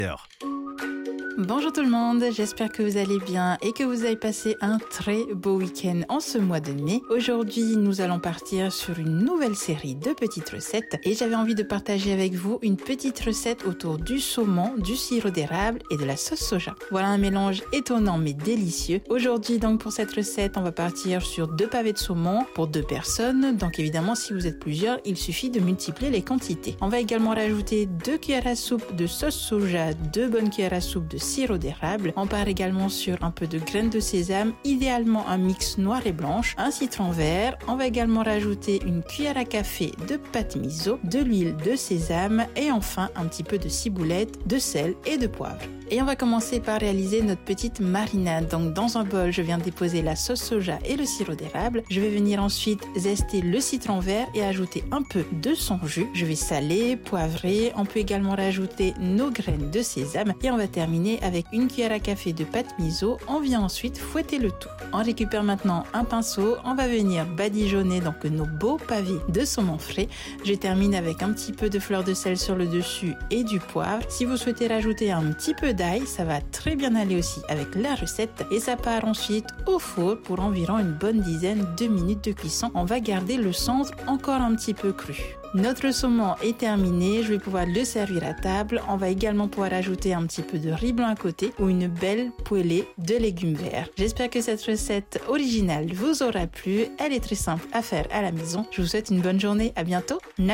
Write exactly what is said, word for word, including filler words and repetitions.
Bonjour tout le monde, j'espère que vous allez bien et que vous avez passé un très beau week-end en ce mois de mai. Aujourd'hui, nous allons partir sur une nouvelle série de petites recettes et j'avais envie de partager avec vous une petite recette autour du saumon, du sirop d'érable et de la sauce soja. Voilà un mélange étonnant mais délicieux. Aujourd'hui, donc pour cette recette, on va partir sur deux pavés de saumon pour deux personnes. Donc évidemment, si vous êtes plusieurs, il suffit de multiplier les quantités. On va également rajouter deux cuillères à soupe de sauce soja, deux bonnes cuillères à soupe de sirop d'érable. On part également sur un peu de graines de sésame, idéalement un mix noir et blanche, un citron vert. On va également rajouter une cuillère à café de pâte miso, de l'huile de sésame et enfin un petit peu de ciboulette, de sel et de poivre. Et on va commencer par réaliser notre petite marinade. Donc dans un bol, je viens de déposer la sauce soja et le sirop d'érable. Je vais venir ensuite zester le citron vert et ajouter un peu de son jus. Je vais saler, poivrer. On peut également rajouter nos graines de sésame et on va terminer avec une cuillère à café de pâte miso. On vient ensuite fouetter le tout. On récupère maintenant un pinceau. On va venir badigeonner donc nos beaux pavés de saumon frais. Je termine avec un petit peu de fleur de sel sur le dessus et du poivre. Si vous souhaitez rajouter un petit peu d'ail, ça va très bien aller aussi avec la recette et ça part ensuite au four pour environ une bonne dizaine de minutes de cuisson. On va garder le centre encore un petit peu cru. Notre saumon est terminé, je vais pouvoir le servir à table. On va également pouvoir ajouter un petit peu de riz blanc à côté ou une belle poêlée de légumes verts. J'espère que cette recette originale vous aura plu. Elle est très simple à faire à la maison. Je vous souhaite une bonne journée, à bientôt.